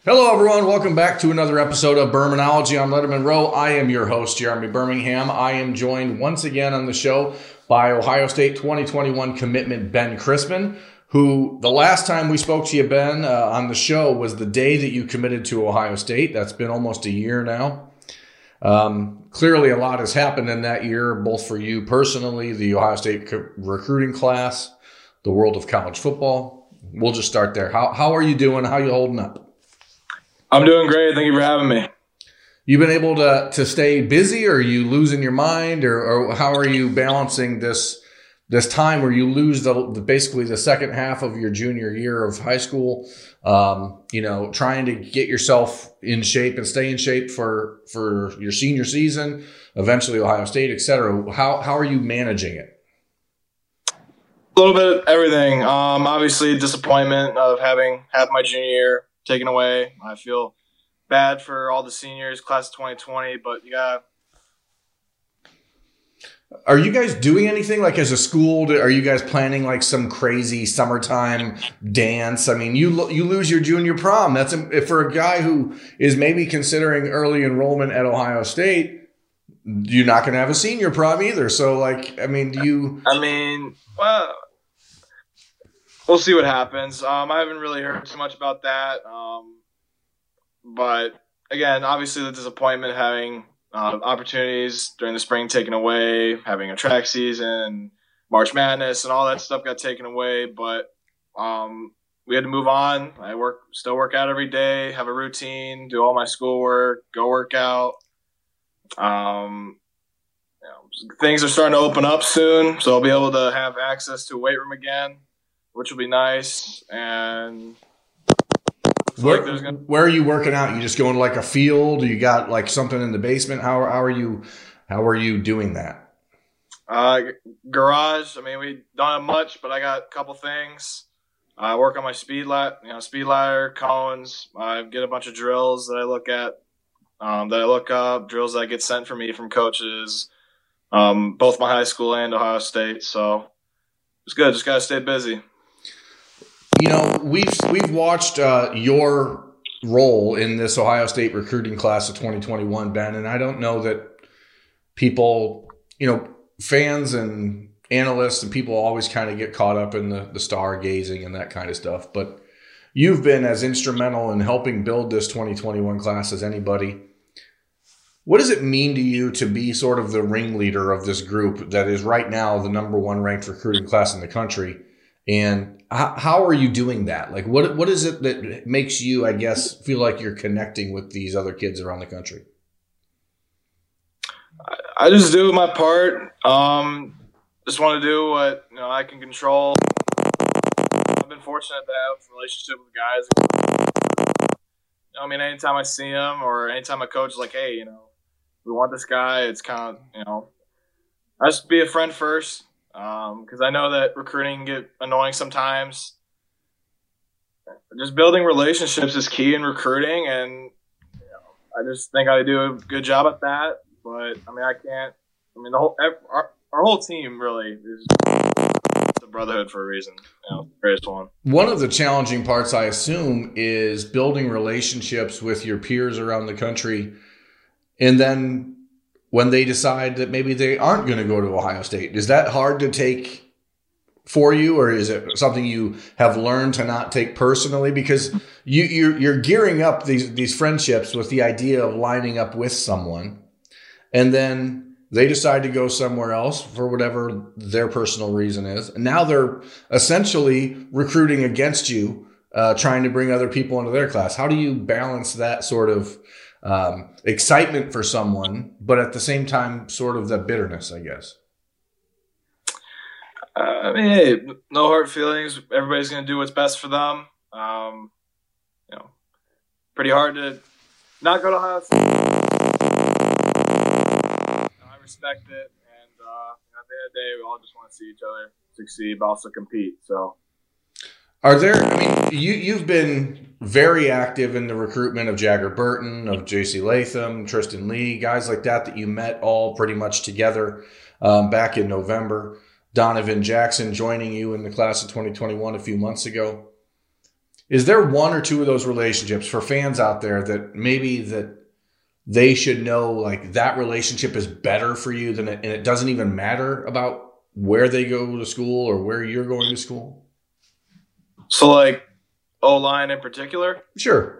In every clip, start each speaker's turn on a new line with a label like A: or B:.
A: Hello, everyone. Welcome back to another episode of Bermanology on Letterman Row. I am your host, Jeremy Birmingham. I am joined once again on the show by Ohio State 2021 commitment Ben Crispin, who the last time we spoke to you, Ben, on the show was the day that you committed to Ohio State. That's been almost a year now. Clearly, a lot has happened in that year, both for you personally, the Ohio State recruiting class, the world of college football. We'll just start there. How are you doing? How are you holding up?
B: I'm doing great. Thank you for having me.
A: You been able to stay busy, or are you losing your mind, or how are you balancing this time where you lose basically the second half of your junior year of high school, trying to get yourself in shape and stay in shape for your senior season, eventually Ohio State, et cetera. How are you managing it?
B: A little bit of everything. Obviously, disappointment of having half my junior year taken away. I feel bad for all the seniors, class of 2020, but you got.
A: Are you guys doing anything like as a school? Are you guys planning like some crazy summertime dance? I mean, you lose your junior prom. That's for a guy who is maybe considering early enrollment at Ohio State. You're not going to have a senior prom either. So,
B: well, we'll see what happens. I haven't really heard too much about that. But again, obviously the disappointment of having opportunities during the spring taken away, having a track season, March Madness, and all that stuff got taken away. But we had to move on. I still work out every day, have a routine, do all my schoolwork, go work out. Things are starting to open up soon, so I'll be able to have access to a weight room again, which will be nice. And
A: where are you working out? You just going to like a field? You got like something in the basement? How are you doing that?
B: Garage. I mean, we don't have much, but I got a couple things. I work on my speed ladder, cones. I get a bunch of drills that I look at, that I look up, drills that get sent for me from coaches, both my high school and Ohio State. So it's good. Just gotta stay busy.
A: You know, we've watched your role in this Ohio State recruiting class of 2021, Ben, and I don't know that people, fans and analysts and people always kind of get caught up in the stargazing and that kind of stuff. But you've been as instrumental in helping build this 2021 class as anybody. What does it mean to you to be sort of the ringleader of this group that is right now the number one ranked recruiting class in the country? And how are you doing that? Like, what is it that makes you, I guess, feel like you're connecting with these other kids around the country?
B: I just do my part. Just want to do what I can control. I've been fortunate to have a relationship with guys. Anytime I see them or anytime a coach is like, hey, we want this guy, it's kind of, I just be a friend first. Because I know that recruiting can get annoying sometimes. Just building relationships is key in recruiting, and I just think I do a good job at that. But I can't. Our whole team really is a brotherhood for a reason. Greatest one.
A: One of the challenging parts, I assume, is building relationships with your peers around the country, and then when they decide that maybe they aren't going to go to Ohio State. Is that hard to take for you, or is it something you have learned to not take personally? Because you're gearing up these friendships with the idea of lining up with someone, and then they decide to go somewhere else for whatever their personal reason is. And now they're essentially recruiting against you, trying to bring other people into their class. How do you balance that sort of excitement for someone, but at the same time, sort of the bitterness, I guess?
B: Hey, no hard feelings. Everybody's going to do what's best for them. Pretty hard to not go to Ohio State. I respect it, and at the end of the day, we all just want to see each other succeed, but also compete. So.
A: Are there, you've been very active in the recruitment of Jagger Burton, of J.C. Latham, Tristan Lee, guys like that you met all pretty much together back in November. Donovan Jackson joining you in the class of 2021 a few months ago. Is there one or two of those relationships for fans out there that maybe that they should know, like, that relationship is better for you than it, and it doesn't even matter about where they go to school or where you're going to school?
B: So, like, O-line in particular?
A: Sure.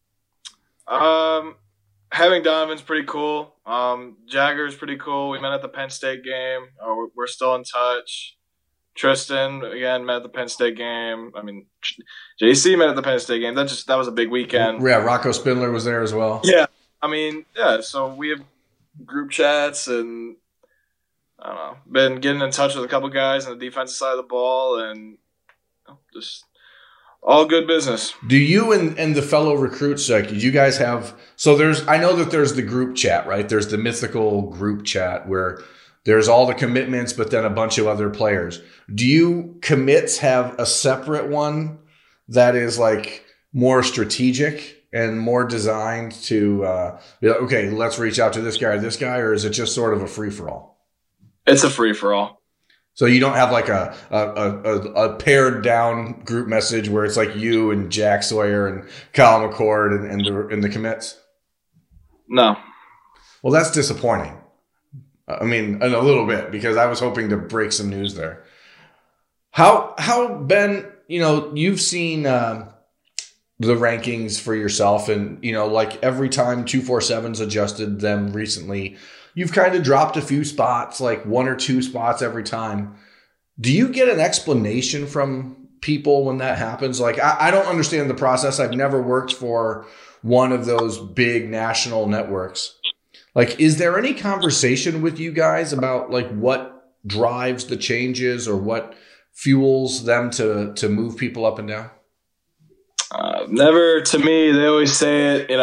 B: Having Donovan's pretty cool. Jagger's pretty cool. We met at the Penn State game. We're still in touch. Tristan, again, met at the Penn State game. I mean, JC met at the Penn State game. That was a big weekend.
A: Yeah, Rocco Spindler was there as well.
B: Yeah. I mean, yeah, so we have group chats and, I don't know, been getting in touch with a couple guys on the defensive side of the ball, and just all good business.
A: Do you and the fellow recruits, like, you guys have – so I know that there's the group chat, right? There's the mythical group chat where there's all the commitments but then a bunch of other players. Do you commits have a separate one that is, like, more strategic and more designed to be like, okay, let's reach out to this guy, or is it just sort of a free-for-all?
B: It's a free-for-all.
A: So you don't have like a pared down group message where it's like you and Jack Sawyer and Kyle McCord and the commits?
B: No.
A: Well, that's disappointing. I mean, in a little bit, because I was hoping to break some news there. How Ben, you've seen the rankings for yourself, and like every time 247's adjusted them recently, you've kind of dropped a few spots, like 1 or 2 spots every time. Do you get an explanation from people when that happens? Like, I don't understand the process. I've never worked for one of those big national networks. Like, is there any conversation with you guys about, like, what drives the changes or what fuels them to move people up and down?
B: Never. To me, they always say it,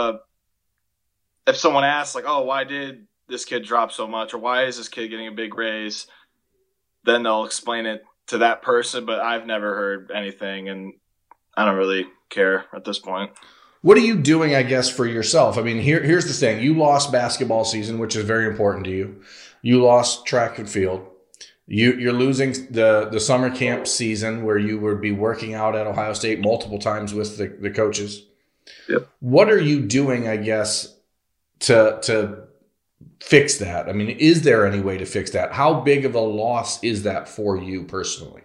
B: if someone asks, like, oh, why did this kid drop so much, or why is this kid getting a big raise, then they'll explain it to that person, but I've never heard anything, and I don't really care at this point.
A: What are you doing, I guess, for yourself? I mean, here's the thing. You lost basketball season, which is very important to you. You lost track and field. You're losing the summer camp season where you would be working out at Ohio State multiple times with the coaches.
B: Yep.
A: What are you doing, I guess, to fix that? I mean, is there any way to fix that? How big of a loss is that for you personally?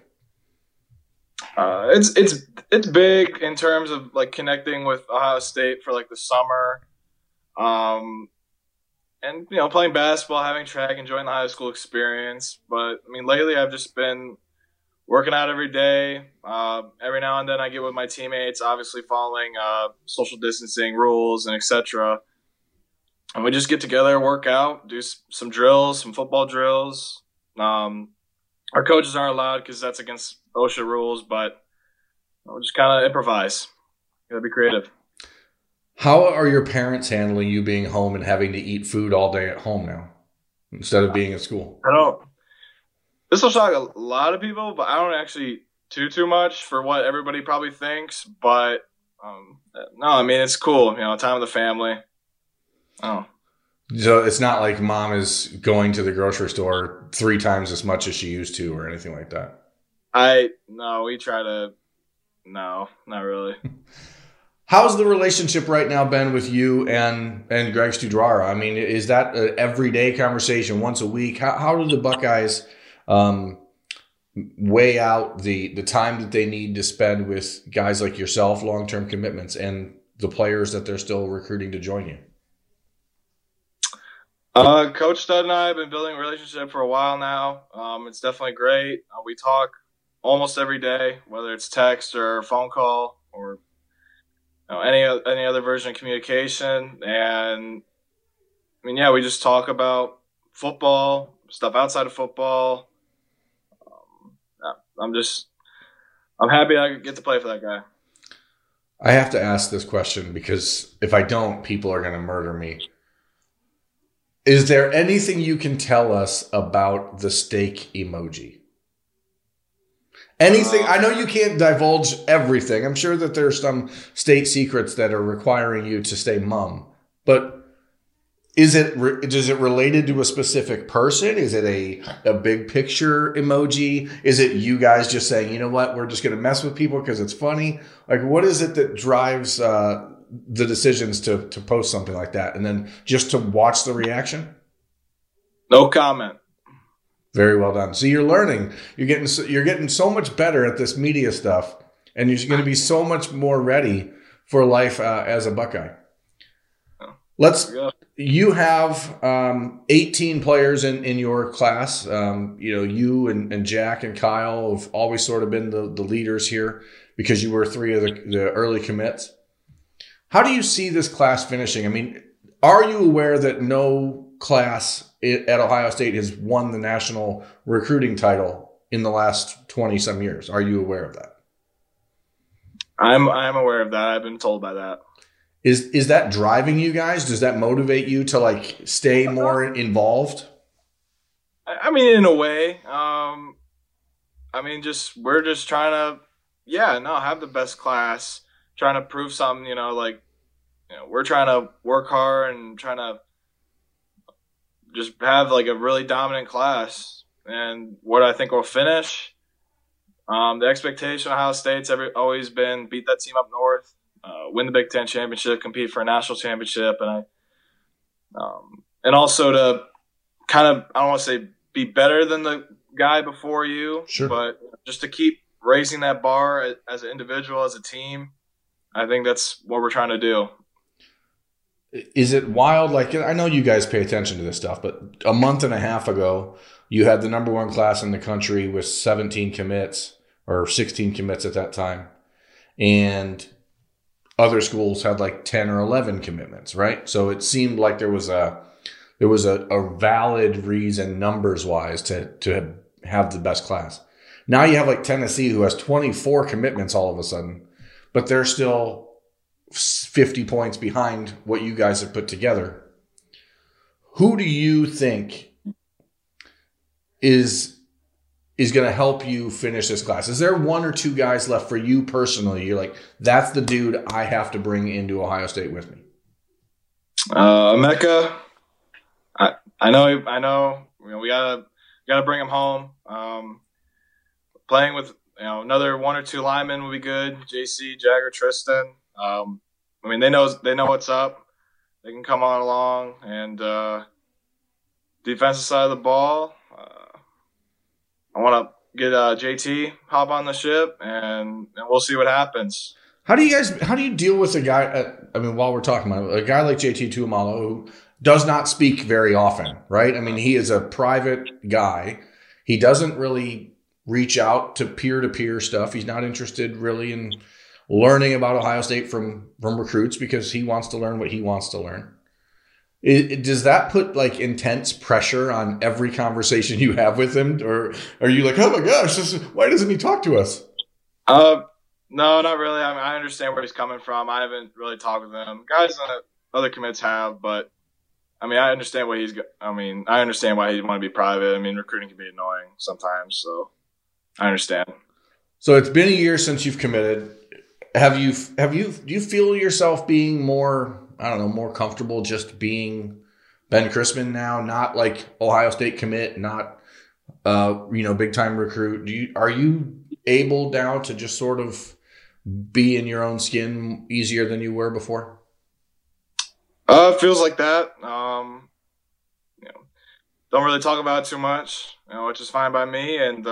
B: It's big in terms of, like, connecting with Ohio State for, like, the summer, and playing basketball, having track, enjoying the high school experience. But I mean, lately I've just been working out every day. Every now and then I get with my teammates, obviously following social distancing rules and etc. And we just get together, work out, do some drills, some football drills. Our coaches aren't allowed because that's against OSHA rules, but we'll just kind of improvise. Gotta be creative.
A: How are your parents handling you being home and having to eat food all day at home now instead of being at school?
B: This will shock a lot of people, but I don't actually too much for what everybody probably thinks. But no, I mean, it's cool. Time with the family. Oh.
A: So it's not like mom is going to the grocery store 3 times as much as she used to or anything like that?
B: We try to – no, not really.
A: How's the relationship right now, Ben, with you and Greg Studrara? I mean, is that an everyday conversation once a week? How do the Buckeyes weigh out the time that they need to spend with guys like yourself, long-term commitments, and the players that they're still recruiting to join you?
B: Coach Stud and I have been building a relationship for a while now. It's definitely great. We talk almost every day, whether it's text or phone call or any other version of communication. And I mean, yeah, we just talk about football, stuff outside of football. I'm happy I get to play for that guy.
A: I have to ask this question because if I don't, people are going to murder me. Is there anything you can tell us about the steak emoji? Anything? I know you can't divulge everything. I'm sure that there's some state secrets that are requiring you to stay mum. But Is it related to a specific person? Is it a big picture emoji? Is it you guys just saying, you know what, we're just going to mess with people because it's funny? Like, what is it that drives the decisions to post something like that, and then just to watch the reaction?
B: No comment.
A: Very well done. So you're learning. You're getting so much better at this media stuff, and you're going to be so much more ready for life as a Buckeye. You have 18 players in your class. You and Jack and Kyle have always sort of been the leaders here because you were 3 of the early commits. How do you see this class finishing? I mean, are you aware that no class at Ohio State has won the national recruiting title in the last 20-some years? Are you aware of that?
B: I'm aware of that. I've been told by that.
A: Is that driving you guys? Does that motivate you to like stay more involved?
B: I mean, in a way. We're just trying to, have the best class, trying to prove something. We're trying to work hard and trying to just have like a really dominant class. And what I think will finish, the expectation of Ohio State's always been beat that team up north. Win the Big Ten championship, compete for a national championship, and also to kind of, I don't want to say be better than the guy before you,
A: sure, but
B: just to keep raising that bar as an individual, as a team. I think that's what we're trying to do.
A: Is it wild? Like, I know you guys pay attention to this stuff, but a month and a half ago, you had the number 1 class in the country with 17 commits or 16 commits at that time, and other schools had like 10 or 11 commitments, right? So it seemed like there was a valid reason numbers wise to have the best class. Now you have like Tennessee, who has 24 commitments all of a sudden, but they're still 50 points behind what you guys have put together. Who do you think is going to help you finish this class? Is there 1 or 2 guys left for you personally? You're like, that's the dude I have to bring into Ohio State with me.
B: Emeka, I know. We gotta bring him home. Playing with another 1 or 2 linemen would be good. JC, Jagger, Tristan. They know what's up. They can come on along, and defensive side of the ball. I want to get JT hop on the ship, and we'll see what happens.
A: How do you deal with a guy? While we're talking about a guy like JT Tuimoloau, who does not speak very often, right? I mean, he is a private guy. He doesn't really reach out to peer-to-peer stuff. He's not interested really in learning about Ohio State from recruits because he wants to learn what he wants to learn. Does that put like intense pressure on every conversation you have with him, or are you like, oh my gosh, why doesn't he talk to us?
B: No, not really. I understand where he's coming from. I haven't really talked with him. Guys on other commits have, but I understand why I understand why he'd want to be private. Recruiting can be annoying sometimes, so I understand.
A: So it's been a year since you've committed. Do you feel yourself being more comfortable just being Ben Chrisman now, not like Ohio State commit, not big time recruit? Are you able now to just sort of be in your own skin easier than you were before?
B: It feels like that. Don't really talk about it too much, which is fine by me, and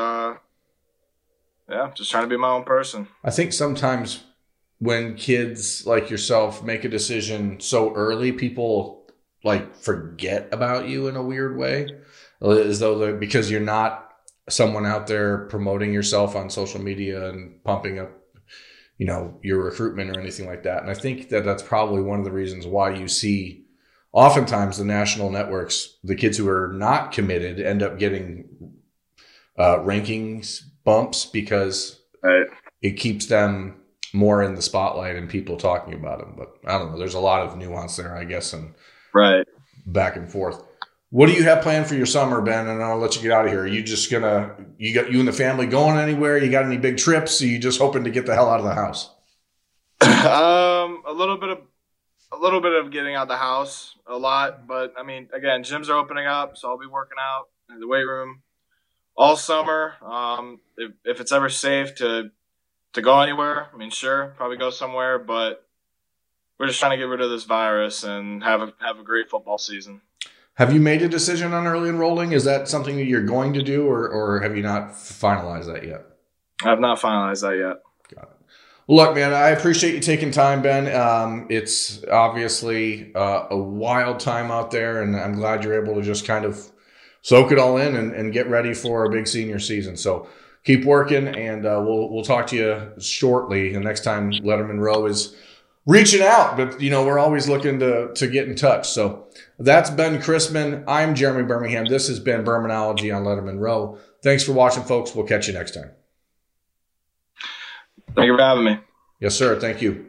B: just trying to be my own person.
A: I think sometimes when kids like yourself make a decision so early, people like forget about you in a weird way, as though because you're not someone out there promoting yourself on social media and pumping up, your recruitment or anything like that. And I think that that's probably one of the reasons why you see oftentimes the national networks, the kids who are not committed end up getting rankings bumps because it keeps them more in the spotlight and people talking about them. But I don't know. There's a lot of nuance there, I guess, and back and forth. What do you have planned for your summer, Ben? And I'll let you get out of here. Are you just you and the family going anywhere? You got any big trips? Or are you just hoping to get the hell out of the house?
B: A little bit of a little bit of getting out the house a lot, but I mean, again, gyms are opening up, so I'll be working out in the weight room all summer. If it's ever safe to go anywhere, I mean, sure, probably go somewhere, but we're just trying to get rid of this virus and have a great football season.
A: Have you made a decision on early enrolling? Is that something that you're going to do, or have you not finalized that yet?
B: I have not finalized that yet.
A: Got it. Well, look, man, I appreciate you taking time, Ben. It's obviously a wild time out there, and I'm glad you're able to just kind of soak it all in and get ready for a big senior season. So keep working, and we'll talk to you shortly. The next time Letterman Row is reaching out, but we're always looking to get in touch. So that's Ben Chrisman. I'm Jeremy Birmingham. This has been Bermanology on Letterman Row. Thanks for watching, folks. We'll catch you next time.
B: Thank you for having me.
A: Yes, sir. Thank you.